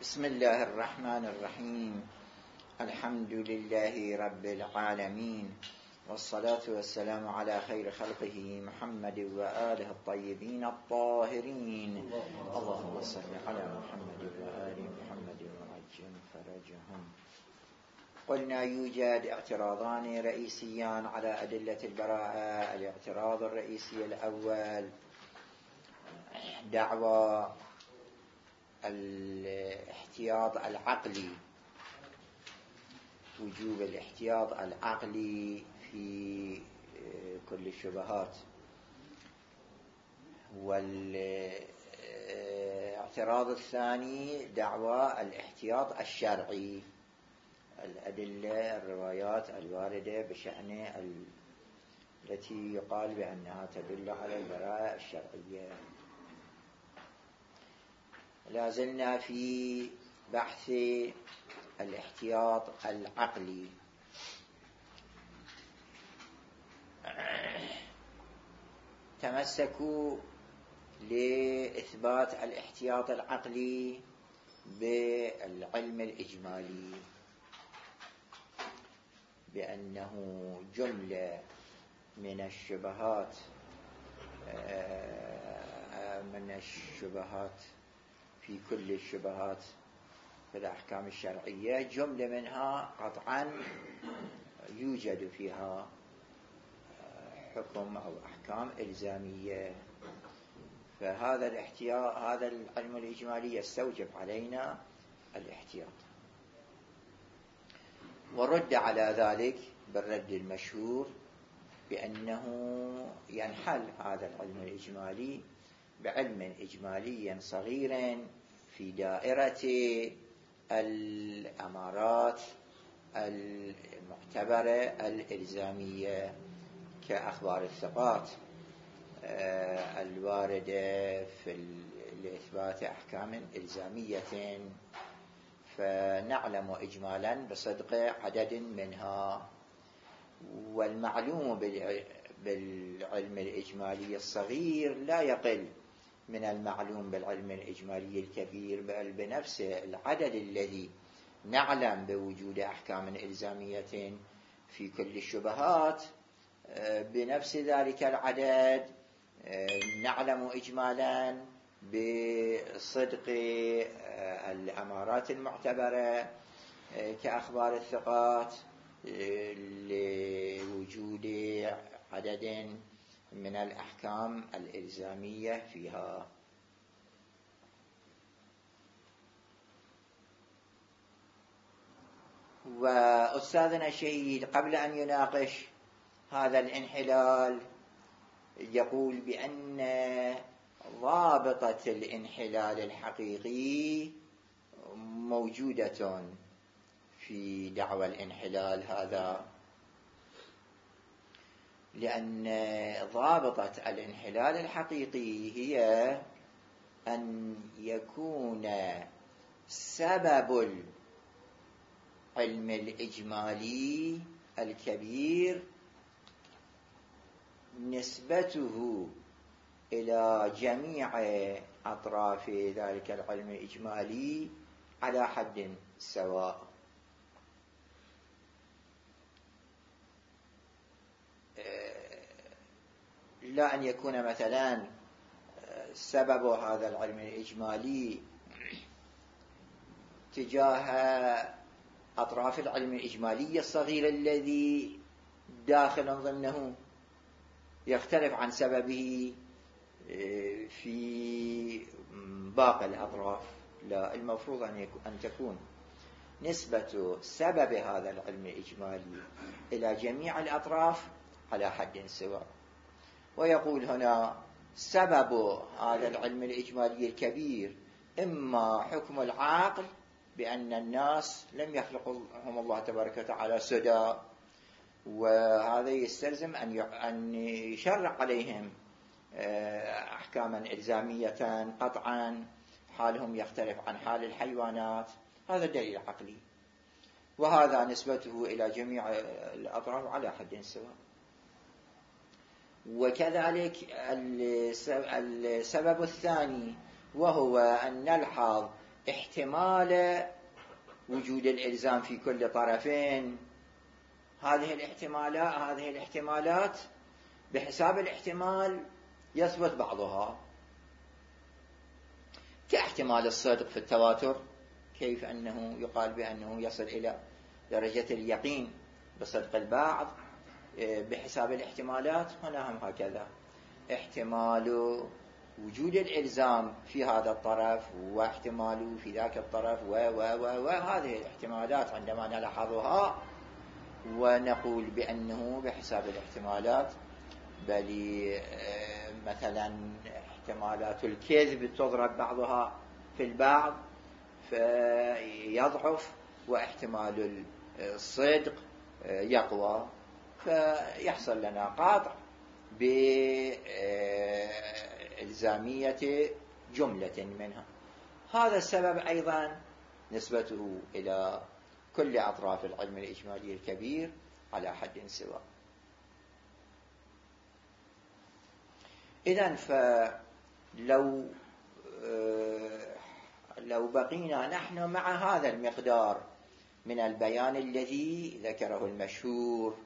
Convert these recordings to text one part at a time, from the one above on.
بسم الله الرحمن الرحيم. الحمد لله رب العالمين، والصلاة والسلام على خير خلقه محمد وآله الطيبين الطاهرين. اللهم صل على محمد وآل محمد وعجل فرجهم. قلنا يوجد اعتراضان رئيسيان على أدلة البراءة. الاعتراض الرئيسي الأول دعوى الاحتياط العقلي، وجوب الاحتياط العقلي في كل الشبهات. والاعتراض الثاني دعوى الاحتياط الشرعي، الأدلة الروايات الواردة بشأن التي يقال بأنها تدل على البراءة الشرعية. لازلنا في بحث الاحتياط العقلي. تمسكوا لإثبات الاحتياط العقلي بالعلم الإجمالي، بأنه جملة من الشبهات في كل الشبهات في الأحكام الشرعية، جملة منها قطعا يوجد فيها حكم أو أحكام إلزامية. فهذا الاحتياط، هذا العلم الإجمالي يستوجب علينا الاحتياط. ورد على ذلك بالرد المشهور بأنه ينحل هذا العلم الإجمالي بعلم إجمالي صغير في دائرة الأمارات المعتبرة الإلزامية، كأخبار الثقات الواردة في إثبات أحكام إلزامية، فنعلم إجمالا بصدق عدد منها. والمعلوم بالعلم الإجمالي الصغير لا يقل من المعلوم بالعلم الإجمالي الكبير، بل بنفس العدد الذي نعلم بوجود أحكام إلزامية في كل الشبهات، بنفس ذلك العدد نعلم إجمالا بصدق الأمارات المعتبرة كأخبار الثقات لوجود عدد من الأحكام الإلزامية فيها. وأستاذنا الشهيد قبل أن يناقش هذا الانحلال يقول بأن ضابطة الانحلال الحقيقي موجودة في دعوى الانحلال هذا، لأن ضابطة الانحلال الحقيقي هي أن يكون سبب العلم الإجمالي الكبير نسبته إلى جميع أطراف ذلك العلم الإجمالي على حد سواء. لا أن يكون مثلا سبب هذا العلم الإجمالي تجاه أطراف العلم الإجمالي الصغير الذي داخل ضمنه يختلف عن سببه في باقي الأطراف. لا، المفروض أن تكون نسبة سبب هذا العلم الإجمالي إلى جميع الأطراف على حد سواء. ويقول هنا سبب هذا العلم الإجمالي الكبير إما حكم العقل بأن الناس لم يخلقهم الله تبارك وتعالى سدى، وهذا يستلزم أن يشرع عليهم أحكاما إلزامية قطعا، حالهم يختلف عن حال الحيوانات، هذا دليل عقلي، وهذا نسبته إلى جميع الأطراف على حد سواء. وكذلك السبب الثاني وهو أن نلحظ احتمال وجود الإلزام في كل طرفين. هذه الاحتمالات بحساب الاحتمال يثبت بعضها، كاحتمال الصدق في التواتر، كيف أنه يقال بأنه يصل إلى درجة اليقين بصدق البعض بحساب الاحتمالات. هنا هم هكذا، احتمال وجود الإلزام في هذا الطرف واحتمال في ذاك الطرف وهذه الاحتمالات عندما نلاحظها ونقول بأنه بحساب الاحتمالات، بل مثلا احتمالات الكذب تضرب بعضها في البعض فيضعف، واحتمال الصدق يقوى، فيحصل لنا قاطع بإلزامية جملة منها. هذا السبب أيضا نسبته إلى كل أطراف العلم الإجمالي الكبير على حد سواء. إذن فلو بقينا نحن مع هذا المقدار من البيان الذي ذكره المشهور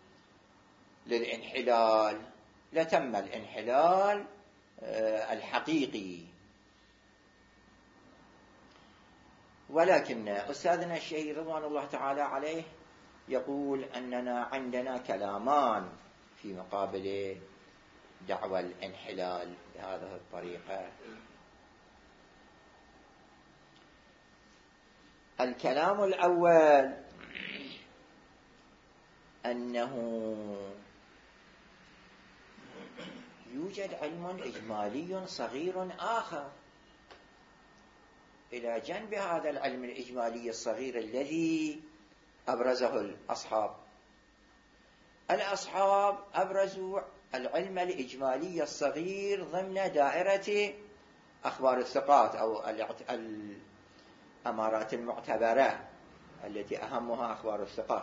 للانحلال لتم الانحلال الحقيقي. ولكن أستاذنا الشهير رضوان الله تعالى عليه يقول أننا عندنا كلامان في مقابل دعوى الانحلال بهذه الطريقة. الكلام الأول أنه يوجد علم إجمالي صغير آخر إلى جنب هذا العلم الإجمالي الصغير الذي أبرزه الأصحاب أبرزوا العلم الإجمالي الصغير ضمن دائرة أخبار الثقات أو الأمارات المعتبرة التي أهمها أخبار الثقات.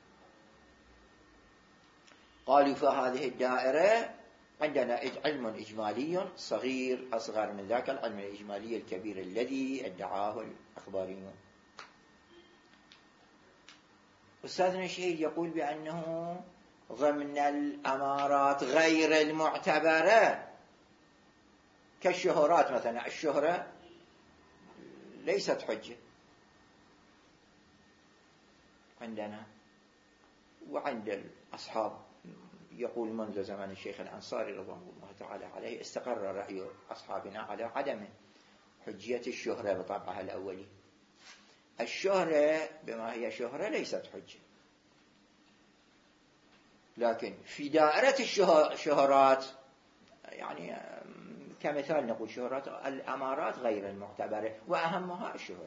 قالوا فهذه الدائرة عندنا علم إجمالي صغير أصغر من ذاك العلم الإجمالي الكبير الذي ادعاه الأخباريون. أستاذنا الشهيد يقول بأنه ضمن الأمارات غير المعتبرة كالشهرات مثلا، الشهرة ليست حجة عندنا وعند الأصحاب. يقول منذ زمن الشيخ الأنصاري رضوان الله تعالى عليه استقر رأي أصحابنا على عدم حجية الشهرة بطبعها الأولي. الشهرة بما هي شهرة ليست حجة، لكن في دائرة الشهرات يعني كمثال نقول شهرات الأمارات غير المعتبرة وأهمها الشهرات.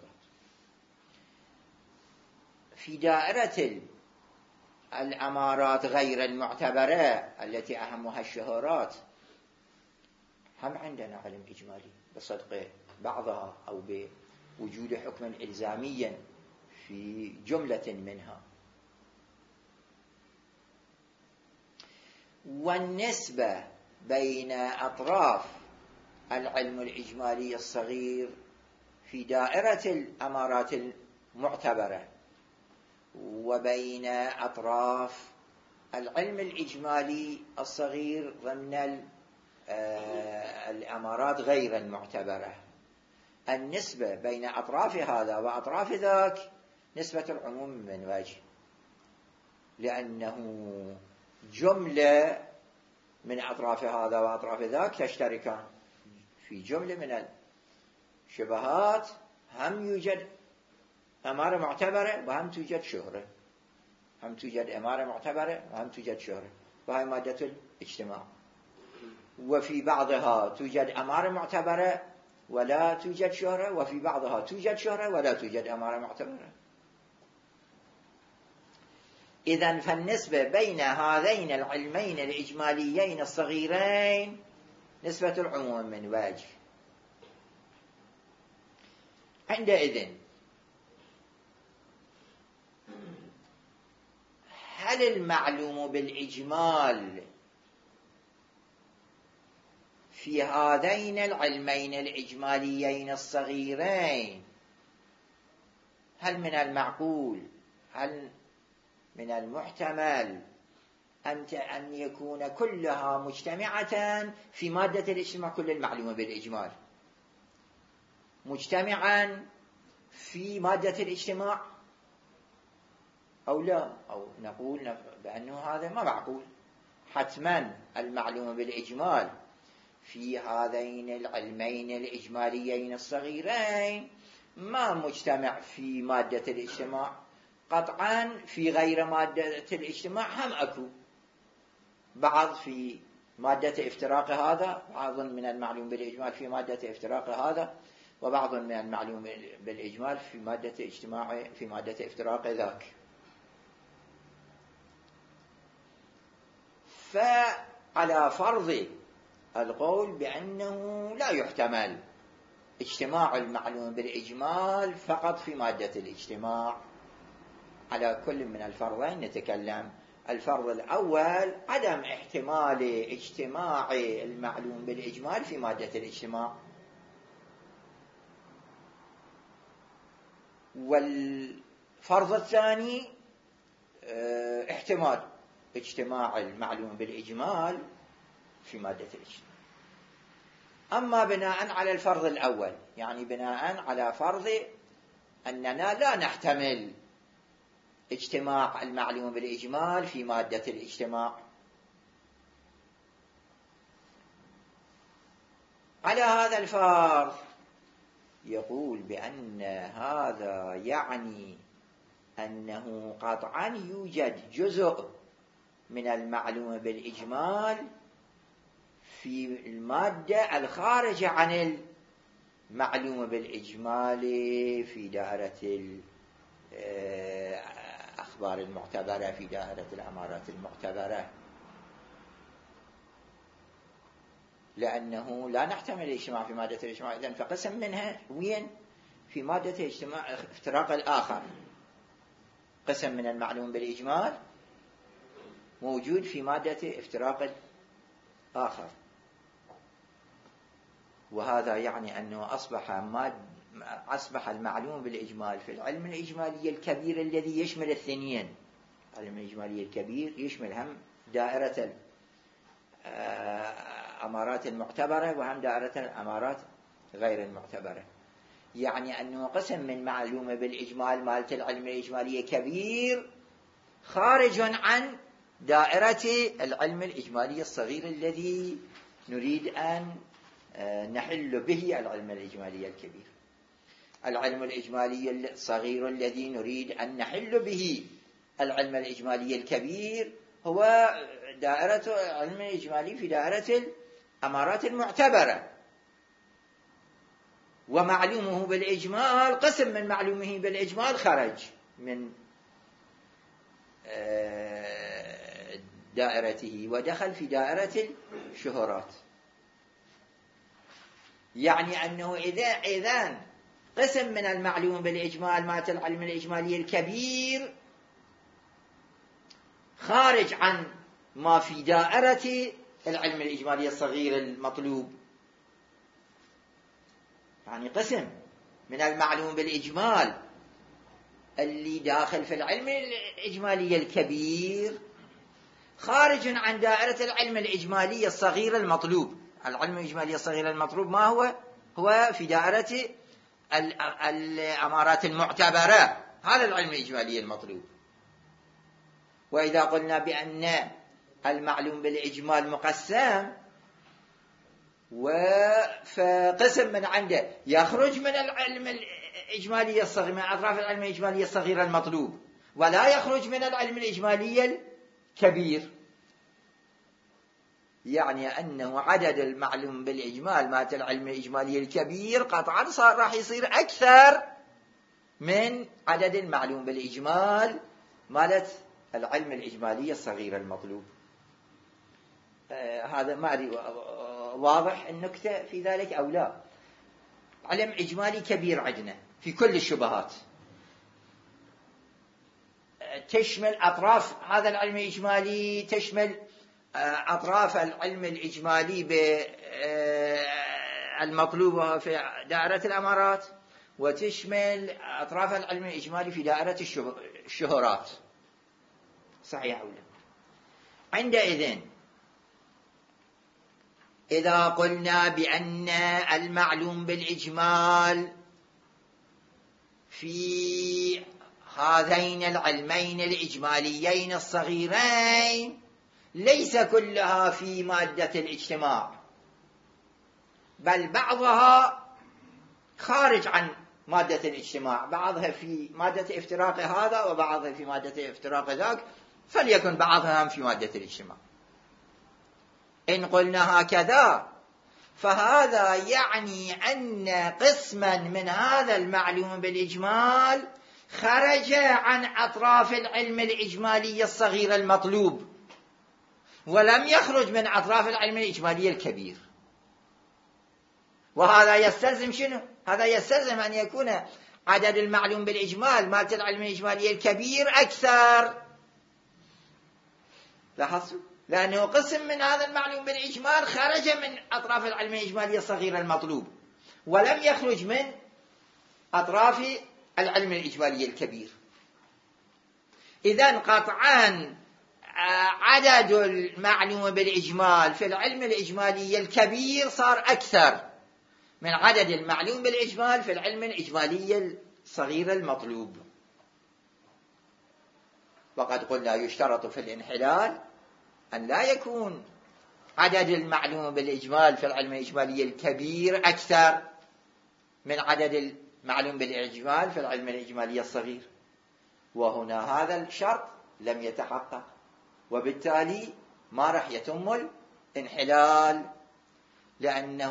في دائرة الأمارات غير المعتبرة التي أهمها الشهرات هم عندنا علم إجمالي بصدق بعضها أو بوجود حكم إلزاميا في جملة منها. والنسبة بين أطراف العلم الإجمالي الصغير في دائرة الأمارات المعتبرة وبين أطراف العلم الإجمالي الصغير ضمن الأمارات غير المعتبرة، النسبة بين أطراف هذا وأطراف ذاك نسبة العموم من وجه، لأنه جملة من أطراف هذا وأطراف ذاك تشتركان في جملة من الشبهات، هم يوجد أمارة معتبرة وهم توجد شهرة، هم توجد أمارة معتبرة وهم توجد شهرة، وهي مادة الاجتماع. وفي بعضها توجد أمارة معتبرة ولا توجد شهرة، وفي بعضها توجد شهرة ولا توجد أمارة معتبرة. إذن فالنسبة بين هذين العلمين الإجماليين الصغيرين نسبة العموم من وجه. عندئذ هل المعلوم بالإجمال في هذين العلمين الإجماليين الصغيرين هل من المعقول، هل من المحتمل أن يكون كلها مجتمعة في مادة الاجتماع، كل المعلومة بالإجمال مجتمعا في مادة الاجتماع أو لا؟ أو نقول بأنه هذا ما معقول، حتما المعلومة بالإجمال في هذين العلمين الإجماليين الصغيرين ما مجتمع في مادة الاجتماع، قطعا في غير مادة الاجتماع هم أكو بعض في مادة افتراق هذا، بعض من المعلوم بالإجمال في مادة افتراق هذا، وبعض من المعلوم بالإجمال في مادة اجتماع في مادة افتراق ذاك. فعلى فرض القول بأنه لا يحتمل اجتماع المعلوم بالإجمال فقط في مادة الاجتماع، على كل من الفرضين نتكلم. الفرض الأول عدم احتمال اجتماع المعلوم بالإجمال في مادة الاجتماع، والفرض الثاني احتمال اجتماع المعلوم بالإجمال في مادة الاجتماع. أما بناء على الفرض الأول، يعني بناء على فرض أننا لا نحتمل اجتماع المعلوم بالإجمال في مادة الاجتماع، على هذا الفرض يقول بأن هذا يعني أنه قطعا يوجد جزء من المعلوم بالإجمال في المادة الخارجة عن المعلوم بالإجمال في دائرة الأخبار المعتبرة، في دائرة الأمارات المعتبرة، لأنه لا نحتمل الاجتماع في مادة الاجتماع، إذن فقسم منها وين؟ في مادة الاجتماع افتراق الآخر، قسم من المعلوم بالإجمال موجود في مادة افتراق الآخر، وهذا يعني أنه أصبح المعلوم بالإجمال في العلم الإجمالي الكبير الذي يشمل الاثنين. العلم الإجمالي الكبير يشمل هم دائرة الأمارات المعتبرة وهم دائرة الأمارات غير المعتبرة، يعني أنه قسم من معلومة بالإجمال مالت العلم الإجمالي كبير خارج عن دائرة العلم الإجمالي الصغير الذي نريد أن نحل به العلم الإجمالي الكبير. العلم الإجمالي الصغير الذي نريد أن نحل به العلم الإجمالي الكبير هو دائرة العلم الإجمالي في دائرة الأمارات المعتبرة، ومعلومه بالإجمال قسم من معلومه بالإجمال خرج من دائرته ودخل في دائرة الشهرات، يعني أنه إذن قسم من المعلوم بالإجمال مات العلم الإجمالي الكبير خارج عن ما في دائرة العلم الإجمالي الصغير المطلوب، يعني قسم من المعلوم بالإجمال اللي داخل في العلم الإجمالي الكبير خارج عن دائرة العلم الإجمالي الصغير المطلوب. العلم الإجمالي الصغير المطلوب ما هو في دائرة الأمارات المعتبرة، هذا العلم الإجمالي المطلوب. وإذا قلنا بأن المعلوم بالإجمال مقسم فقسم من عنده يخرج من العلم الإجمالي الصغير، من أطراف العلم الإجمالي الصغير المطلوب، ولا يخرج من العلم الإجمالي الكبير، يعني أنه عدد المعلوم بالإجمال مات العلم الإجمالي الكبير قطعا صار راح يصير أكثر من عدد المعلوم بالإجمال مالت العلم الإجمالي الصغير المطلوب. هذا ما أدري واضح النكتة في ذلك أو لا. علم إجمالي كبير عندنا في كل الشبهات، تشمل أطراف هذا العلم الإجمالي، تشمل أطراف العلم الإجمالي بالمطلوب في دائرة الأمارات، وتشمل أطراف العلم الإجمالي في دائرة الشهرات، صحيح أو لا؟ عندئذ إذا قلنا بأن المعلوم بالإجمال في هذين العلمين الإجماليين الصغيرين ليس كلها في مادة الاجتماع، بل بعضها خارج عن مادة الاجتماع، بعضها في مادة افتراق هذا وبعضها في مادة افتراق ذاك، فليكن بعضها في مادة الاجتماع. إن قلنا هكذا فهذا يعني أن قسما من هذا المعلوم بالإجمال خرج عن أطراف العلم الإجمالي الصغير المطلوب، ولم يخرج من أطراف العلم الإجمالي الكبير. وهذا يستلزم شنو؟ هذا يستلزم أن يكون عدد المعلوم بالإجمال مالت العلم الإجمالي الكبير أكثر. لاحظتوا؟ لأنه قسم من هذا المعلوم بالإجمال خرج من أطراف العلم الإجمالي الصغير المطلوب، ولم يخرج من أطراف العلم الإجمالي الكبير. إذن قطعاً عدد المعلوم بالإجمال في العلم الإجمالي الكبير صار أكثر من عدد المعلوم بالإجمال في العلم الإجمالي الصغير المطلوب. وقد قلنا يشترط في الانحلال أن لا يكون عدد المعلوم بالإجمال في العلم الإجمالي الكبير أكثر من عدد المعلوم بالإجمال في العلم الإجمالي الصغير، وهنا هذا الشرط لم يتحقق، وبالتالي ما راح يتم الانحلال، لأنه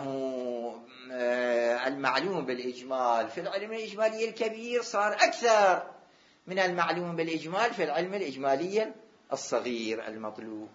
المعلوم بالإجمال في العلم الإجمالي الكبير صار أكثر من المعلوم بالإجمال في العلم الإجمالي الصغير المطلوب.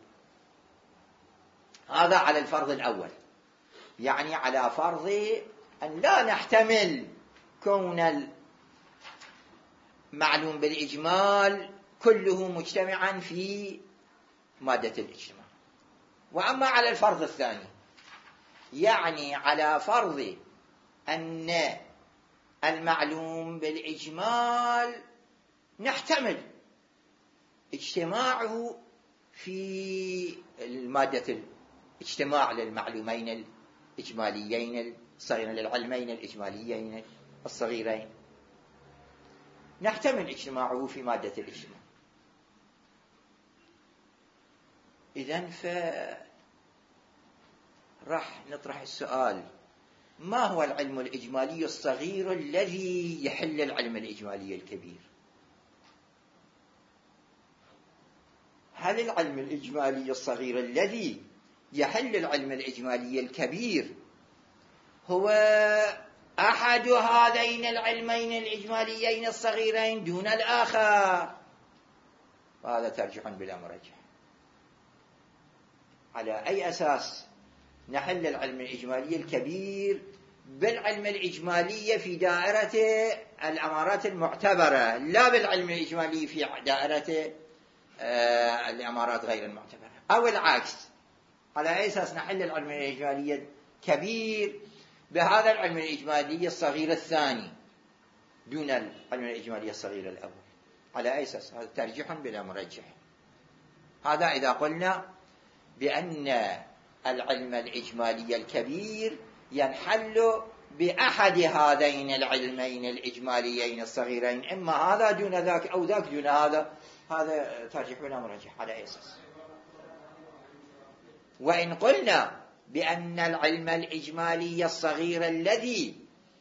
هذا على الفرض الأول، يعني على فرض أن لا نحتمل كون المعلوم بالإجمال كله مجتمعا في مادة الاجتماع. وأما على الفرض الثاني، يعني على فرض أن المعلوم بالإجمال نحتمل اجتماعه في مادة الاجتماع للمعلومين الإجماليين الصغيرين، للعلمين الإجماليين الصغيرين، نحتمل اجتماعه في مادة الاجتماع. إذن راح نطرح السؤال: ما هو العلم الإجمالي الصغير الذي يحل العلم الإجمالي الكبير؟ هل العلم الإجمالي الصغير الذي يحل العلم الإجمالي الكبير هو أحد هذين العلمين الإجماليين الصغيرين دون الآخر؟ وهذا ترجح بلا مرجح. على أي أساس نحل العلم الإجمالي الكبير بالعلم الإجمالي في دائرة الأمارات المعتبرة، لا بالعلم الإجمالي في دائرة الأمارات غير المعتبرة؟ أو العكس، على أي أساس نحل العلم الإجمالي الكبير بهذا العلم الإجمالي الصغير الثاني دون العلم الإجمالي الصغير الأول؟ على أي أساس؟ هذا ترجيح بلا مرجح. هذا إذا قلنا بأن العلم الإجمالي الكبير ينحل بأحد هذين العلمين الإجماليين الصغيرين، إما هذا دون ذاك أو ذاك دون هذا. هذا ترجيح بلا مرجح. على أي أساس؟ وإن قلنا بأن العلم الإجمالي الصغير الذي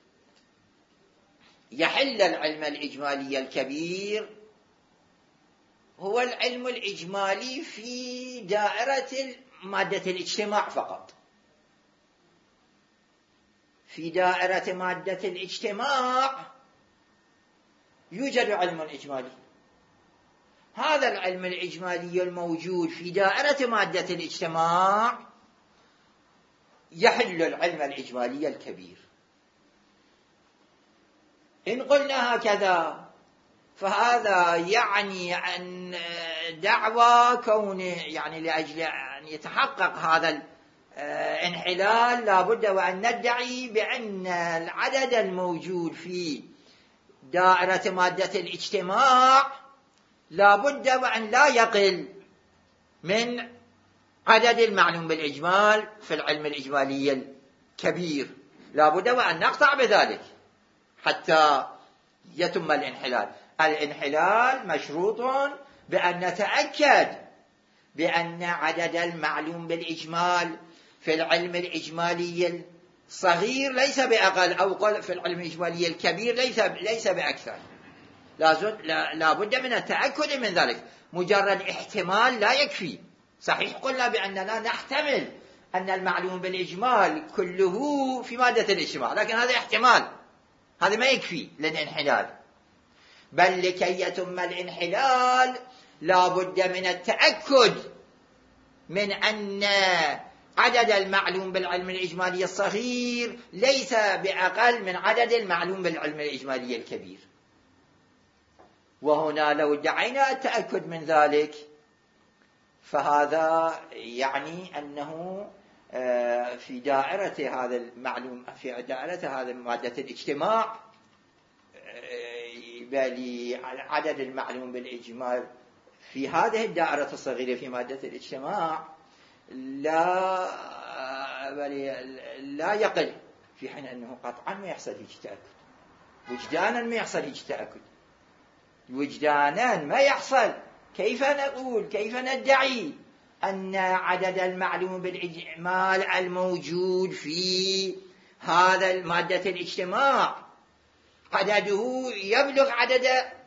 يحل العلم الإجمالي الكبير هو العلم الإجمالي في دائرة مادة الاجتماع فقط، في دائرة مادة الاجتماع يوجد علم إجمالي، هذا العلم الإجمالي الموجود في دائرة مادة الاجتماع يحل العلم الإجمالي الكبير. إن قلنا هكذا فهذا يعني أن دعوى كون، يعني لأجل أن يتحقق هذا انحلال لابد وأن ندعي بأن العدد الموجود في دائرة مادة الاجتماع لابد وأن لا يقل من عدد المعلوم بالإجمال في العلم الإجمالي الكبير، لابد وأن نقطع بذلك حتى يتم الانحلال. الانحلال مشروط بأن نتأكد بأن عدد المعلوم بالإجمال في العلم الإجمالي الصغير ليس بأقل، أو في العلم الإجمالي الكبير ليس بأكثر. لا بد من التأكد من ذلك. مجرد احتمال لا يكفي. صحيح قلنا بأننا نحتمل أن المعلوم بالإجمال كله في مادة الاجتماع، لكن هذا احتمال، هذا ما يكفي للانحلال. بل لكي يتم الانحلال لا بد من التأكد من أن عدد المعلوم بالعلم الإجمالي الصغير ليس بأقل من عدد المعلوم بالعلم الإجمالي الكبير. وهنا لو ادعينا التأكد من ذلك فهذا يعني أنه في دائرة هذا المعلوم، في دائرة هذا مادة الاجتماع، بل عدد المعلوم بالإجمال في هذه الدائرة الصغيرة في مادة الاجتماع لا يقل، في حين أنه قطعا ما يحصل هيك تأكد، وجدانا ما يحصل هيك تأكد، وجدانا ما يحصل. كيف نقول، كيف ندعي أن عدد المعلوم بالإجمال الموجود في هذا المادة الاجتماع عدده يبلغ عدد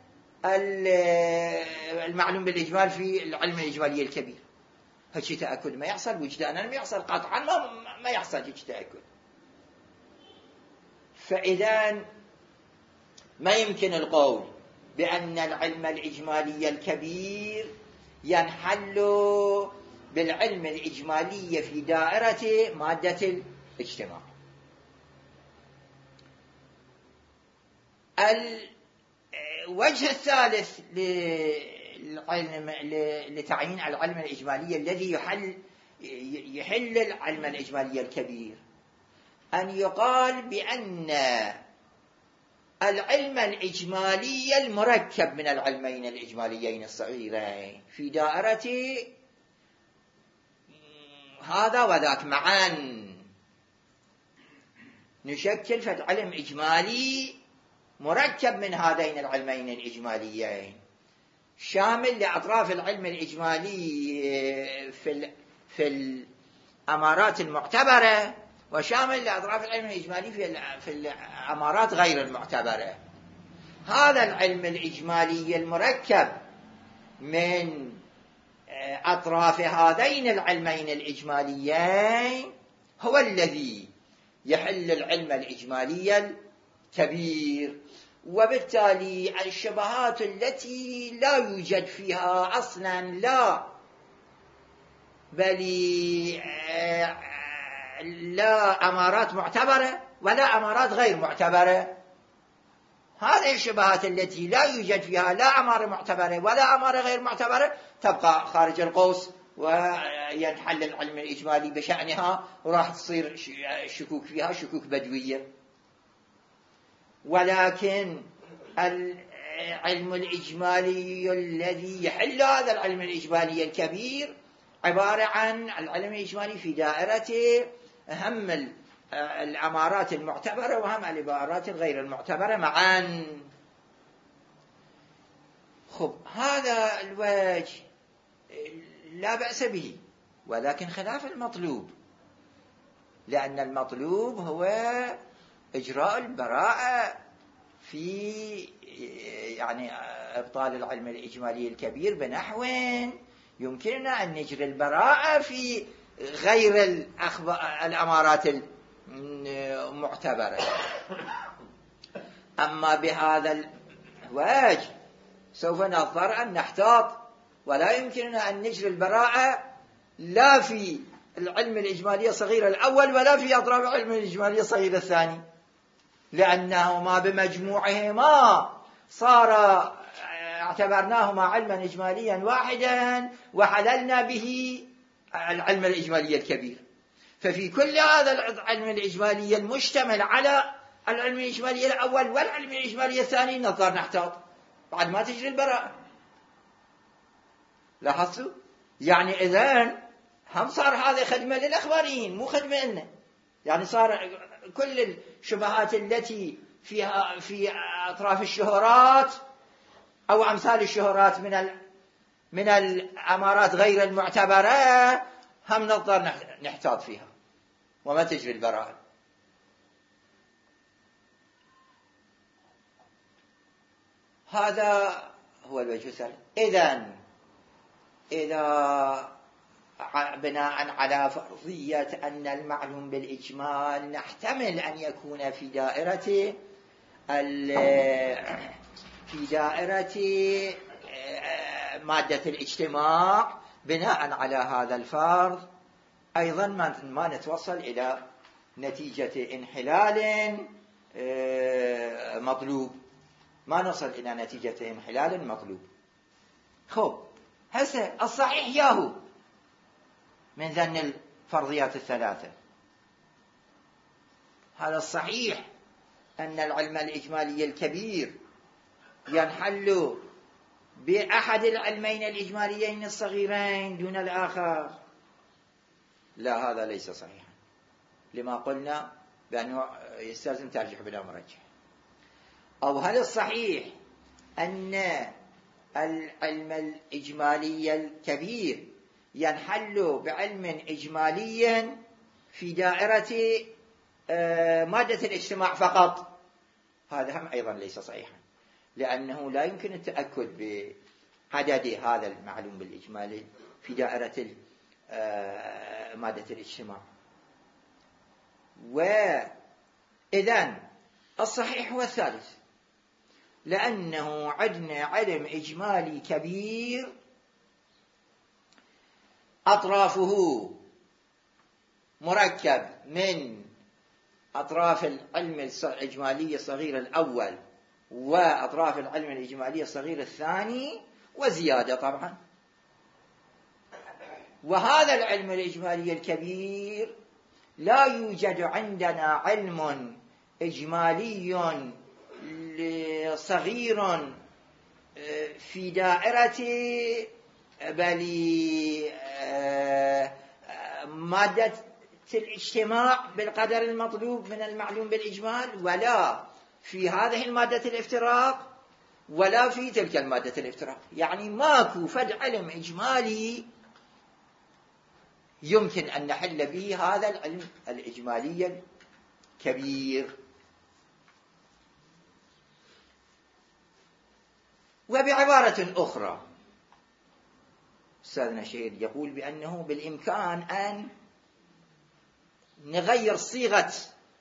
المعلوم بالإجمال في العلم الإجمالي الكبير؟ هيك تأكد ما يحصل، وجدانا ما يحصل، قطعا ما يحصل هيك تأكد. فإذا ما يمكن القول بأن العلم الإجمالي الكبير ينحل بالعلم الإجمالي في دائرة مادة الاجتماع. الوجه الثالث لتعيين العلم الإجمالي الذي يحل العلم الإجمالي الكبير أن يقال بأن العلم الإجمالي المركب من العلمين الإجماليين الصغيرين في دائرة هذا وذاك معا نشكل علم إجمالي مركب من هذين العلمين الإجماليين، شامل لأطراف العلم الإجمالي في الأمارات المعتبرة، وشامل لأطراف العلم الإجمالي في الأمارات غير المعتبرة. هذا العلم الإجمالي المركب من أطراف هذين العلمين الإجماليين هو الذي يحل العلم الإجمالي الكبير. وبالتالي الشبهات التي لا يوجد فيها أصلا لا أمارات معتبرة ولا أمارات غير معتبرة، هذه الشبهات التي لا يوجد فيها لا أمارة معتبرة ولا أمارة غير معتبرة تبقى خارج القوس، وينحل العلم الإجمالي بشأنها، وراح تصير شكوك فيها شكوك بدوية. ولكن العلم الإجمالي الذي يحل هذا العلم الإجمالي الكبير عبارة عن العلم الإجمالي في دائرة أهم الأمارات المعتبرة وهم العبارات الغير المعتبرة معا. خب، هذا الوجه لا بأس به، ولكن خلاف المطلوب، لأن المطلوب هو إجراء البراءة في يعني إبطال العلم الإجمالي الكبير بنحو يمكننا أن نجري البراءة في غير الأمارات المعتبرة. أما بهذا الوجه سوف نضطر أن نحتاط، ولا يمكننا أن نجري البراءة لا في العلم الإجمالي الصغير الأول ولا في أطراف العلم الإجمالي الصغير الثاني، لأنهما بمجموعهما اعتبرناهما علما إجماليا واحدا وحللنا به العلم الإجمالي الكبير. ففي كل هذا العلم الإجمالي المشتمل على العلم الإجمالي الأول والعلم الإجمالي الثاني نضطر نحتاط بعد ما تجري البراءة. لاحظتوا؟ يعني إذن هم صار هذا خدمة للأخباريين مو خدمة لنا. يعني صار كل الشبهات التي فيها في أطراف الشهرات أو أمثال الشهرات من الأمارات غير المعتبرة هم نضطر نحتاط فيها وما تجري البراءة. هذا هو الوجه الثاني. إذا بناء على فرضية أن المعلوم بالإجمال نحتمل أن يكون في دائرة مادة الاجتماع، بناء على هذا الفرض أيضا ما نتوصل إلى نتيجة انحلال مطلوب، ما نصل إلى نتيجة انحلال مطلوب. خب هسه الصحيح ياهو من ذن الفرضيات الثلاثة. هذا الصحيح أن العلم الإجمالي الكبير ينحل بأحد العلمين الإجماليين الصغيرين دون الآخر. لا، هذا ليس صحيحا، لما قلنا بأنه يستلزم ترجح بلا مرجح. أو هل الصحيح أن العلم الإجمالي الكبير ينحل بعلم إجمالي في دائرة مادة الاجتماع فقط؟ هذا هم أيضا ليس صحيحا، لأنه لا يمكن التأكد بعدد هذا المعلوم بالإجمالي في دائرة مادة الاجتماع. وإذن الصحيح هو الثالث، لأنه عندنا علم إجمالي كبير أطرافه مركب من أطراف العلم الإجمالي الصغير الأول وأطراف العلم الإجمالي الصغير الثاني وزيادة طبعا. وهذا العلم الإجمالي الكبير لا يوجد عندنا علم إجمالي صغير في دائرة بل مادة الاجتماع بالقدر المطلوب من المعلوم بالإجمال، ولا في هذه المادة الافتراق ولا في تلك المادة الافتراق. يعني ماكو فد علم إجمالي يمكن أن نحل به هذا العلم الإجمالي الكبير. وبعبارة أخرى أستاذنا شهير يقول بأنه بالإمكان أن نغير صيغة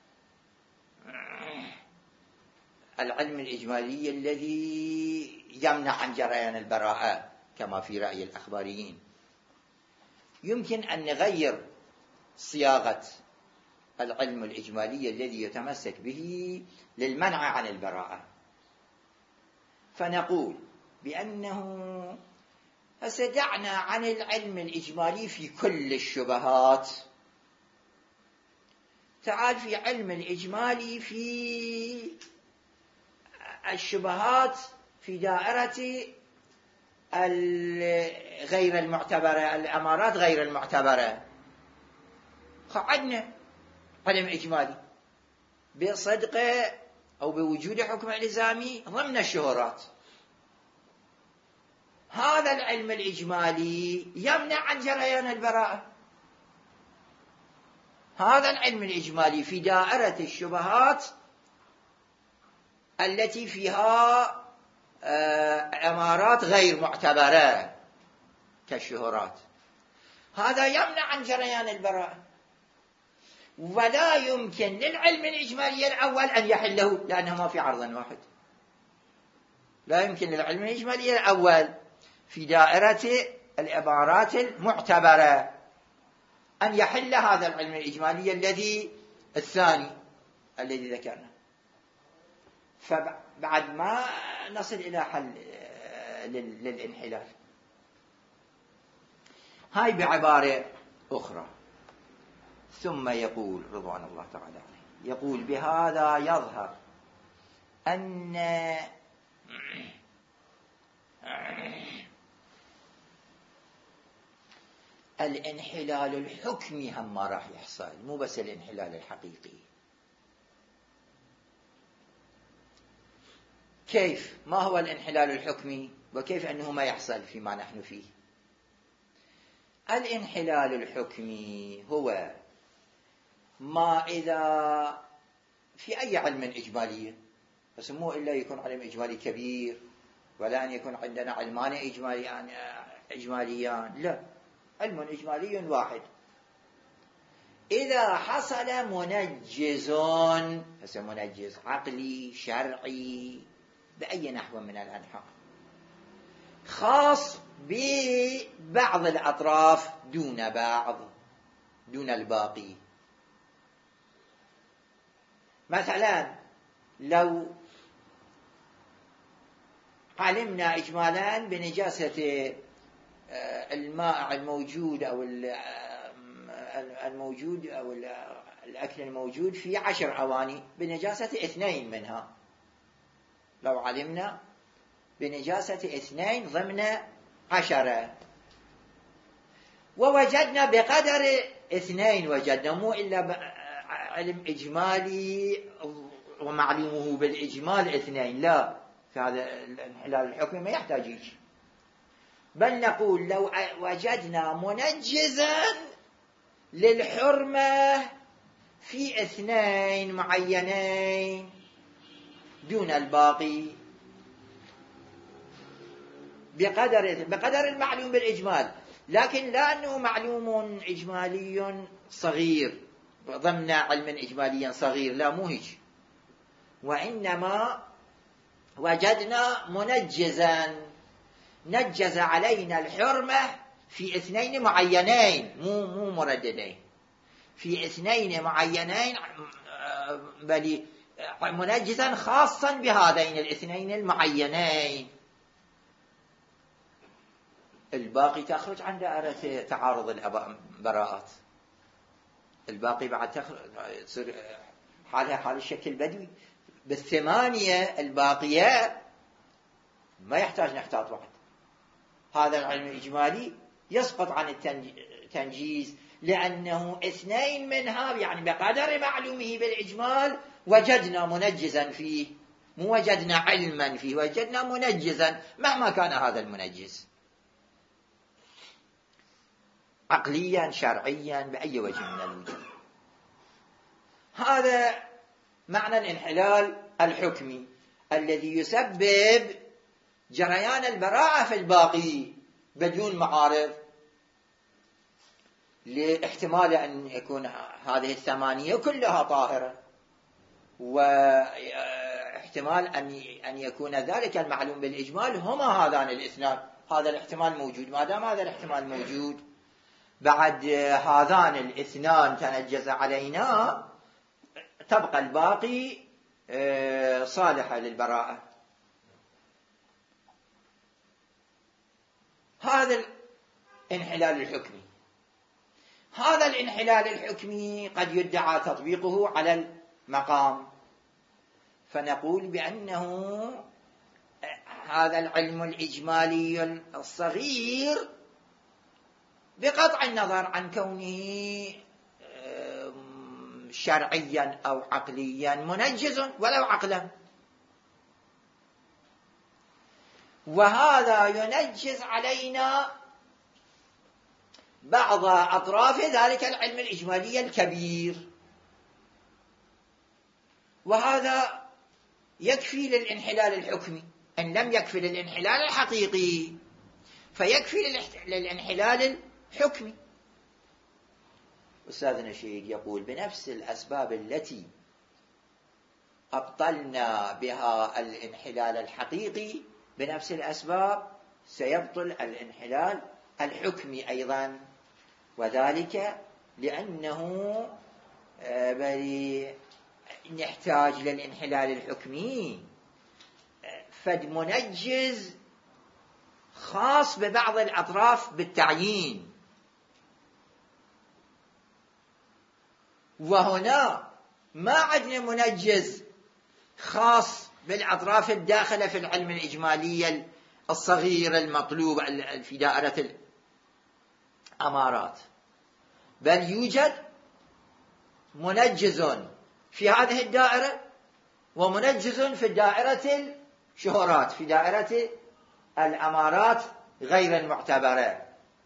العلم الإجمالي الذي يمنع عن جريان البراءة كما في رأي الأخباريين. يمكن أن نغير صياغة العلم الإجمالي الذي يتمسك به للمنع عن البراءة، فنقول بأنه فسدعنا عن العلم الإجمالي في كل الشبهات، تعال في علم الإجمالي في الشبهات في دائرة غير المعتبرة، الأمارات غير المعتبرة. عندنا علم إجمالي بصدق أو بوجود حكم إلزامي ضمن الشهرات. هذا العلم الإجمالي يمنع عن جريان البراءة. هذا العلم الإجمالي في دائرة الشبهات التي فيها أمارات غير معتبرة كالشهرات، هذا يمنع عن جريان البراءة. ولا يمكن للعلم الإجمالي الأول أن يحله، لأنه ما في عرض واحد. لا يمكن للعلم الإجمالي الأول في دائرة العبارات المعتبرة أن يحل هذا العلم الإجمالي الذي الثاني الذي ذكرنا. فبعد ما نصل إلى حل للانحلال. هاي بعبارة أخرى. ثم يقول رضوان الله تعالى عليه، يقول: بهذا يظهر أن الانحلال الحكمي هم ما راح يحصل، مو بس الانحلال الحقيقي. كيف؟ ما هو الانحلال الحكمي وكيف أنه ما يحصل فيما نحن فيه؟ الانحلال الحكمي هو ما إذا في أي علم إجمالي، بس مو إلا يكون علم إجمالي كبير، ولا أن يكون عندنا علمان إجماليان، لا، علم إجمالي واحد. إذا حصل منجز، منجز عقلي شرعي بأي نحو من الأنحاء، خاص ببعض الأطراف دون بعض، دون الباقي. مثلا لو علمنا إجمالا بنجاسة الماء الموجود أو الموجود أو الأكل الموجود في 10 أواني بنجاسة 2 منها، لو علمنا بنجاسة 2 ضمن 10، ووجدنا بقدر 2، وجدنا مو إلا علم إجمالي ومعلومه بالإجمال 2، لا، فهذا الانحلال الحكمي ما يحتاج شيء، بل نقول لو وجدنا منجزا للحرمة في 2 معينين دون الباقي بقدر المعلوم بالإجمال، لكن لا أنه معلوم إجمالي صغير ضمن علم إجمالي صغير، لا، مو هيك، وإنما وجدنا منجزا نجز علينا الحرمة في 2 معينين، مو مرددين، في 2 معينين، بل منجزا خاصا بهذين 2 المعينين، الباقي تخرج عن دائرة تعارض البراءات، الباقي بعد تصير حالها حال الشكل البدوي. بال8 الباقية ما يحتاج نحتاط واحد، هذا العلم الإجمالي يسقط عن التنجيز، لأنه 2 منها يعني بقدر معلومه بالإجمال وجدنا منجزا فيه، مو وجدنا علما فيه، وجدنا منجزا مهما كان هذا المنجز، عقليا شرعيا بأي وجه من الوجوه. هذا معنى الانحلال الحكمي الذي يسبب جريان البراءة في الباقي بدون معارض، لاحتمال أن يكون هذه 8 كلها طاهرة، واحتمال أن يكون ذلك المعلوم بالإجمال هما هذان 2، هذا الاحتمال موجود. ما دام هذا الاحتمال موجود، بعد هذان 2 تنجز علينا، تبقى الباقي صالحة للبراءة. هذا الانحلال الحكمي، هذا الانحلال الحكمي قد يدعى تطبيقه على المقام، فنقول بأنه هذا العلم الإجمالي الصغير بقطع النظر عن كونه شرعيا أو عقليا منجز ولو عقلا، وهذا ينجز علينا بعض أطراف ذلك العلم الإجمالي الكبير، وهذا يكفي للانحلال الحكمي. إن لم يكفي للانحلال الحقيقي فيكفي للانحلال الحكمي. أستاذنا شيخ يقول: بنفس الأسباب التي أبطلنا بها الانحلال الحقيقي، بنفس الأسباب سيبطل الانحلال الحكمي أيضا، وذلك لأنه نحتاج للانحلال الحكمي فد منجز خاص ببعض الأطراف بالتعيين، وهنا ما عندنا منجز خاص بالأطراف الداخلة في العلم الإجمالي الصغير المطلوب في دائرة الأمارات، بل يوجد منجز في هذه الدائرة ومنجز في دائرة الشهرات، في دائرة الأمارات غير المعتبرة.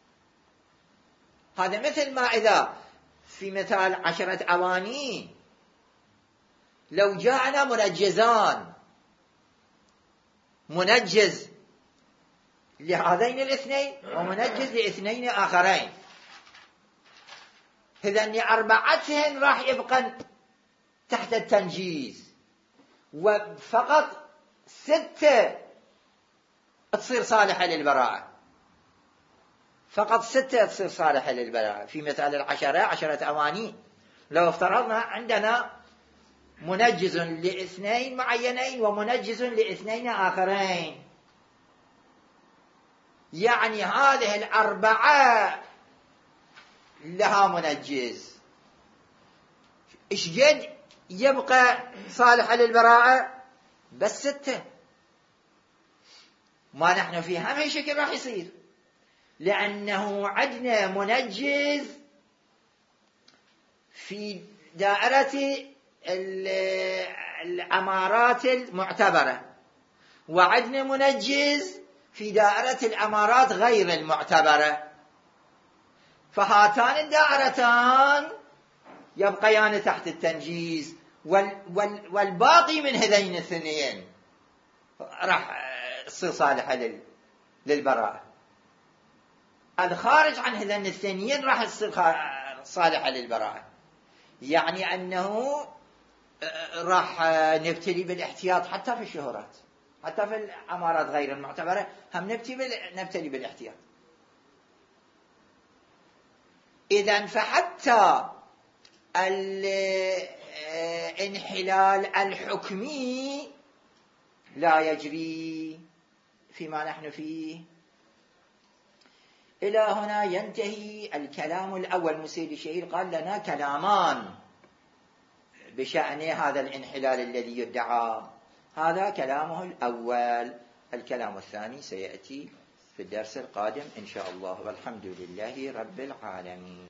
هذا مثل ما إذا في مثال 10 أواني لو جاءنا منجزان، منجز لهذين الاثنين ومنجز لاثنين آخرين، إذن أربعتهن راح يبقى تحت التنجيز، وفقط 6 تصير صالحة للبراءة، فقط 6 تصير صالحة للبراءة. في مثال 10 أواني لو افترضنا عندنا منجز لاثنين معينين ومنجز لاثنين آخرين، يعني هذه الأربعة لها منجز، إيش قد يبقى صالحة للبراءة؟ بس 6. ما نحن فيه هم شكل راح يصير، لأنه عندنا منجز في دائرة الأمارات المعتبرة، وعندنا منجز في دائرة الأمارات غير المعتبرة، فهاتان الدائرتان يبقيان تحت التنجيز، والباقي من هذين الاثنين راح تصير صالحة للبراءة. الخارج عن هذين الاثنين راح تصير صالحة للبراءة، يعني أنه راح نبتلي بالاحتياط حتى في الشهرات، حتى في الأمارات غير المعتبرة هم نبتلي بالاحتياط. إذن فحتى الانحلال الحكمي لا يجري فيما نحن فيه. إلى هنا ينتهي الكلام الأول. مسيد الشهير قال لنا كلامان بشأن هذا الانحلال الذي يدعى، هذا كلامه الأول. الكلام الثاني سيأتي في الدرس القادم إن شاء الله، والحمد لله رب العالمين.